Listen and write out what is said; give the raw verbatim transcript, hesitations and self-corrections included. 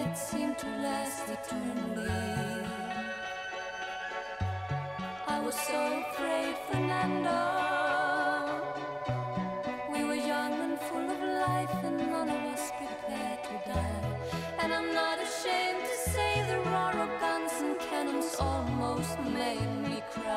that seemed to last eternally. I was so afraid, Fernando. We were young and full of life, and none of us prepared to die. And I'm not ashamed to say the roar of guns and cannons almost made me cry.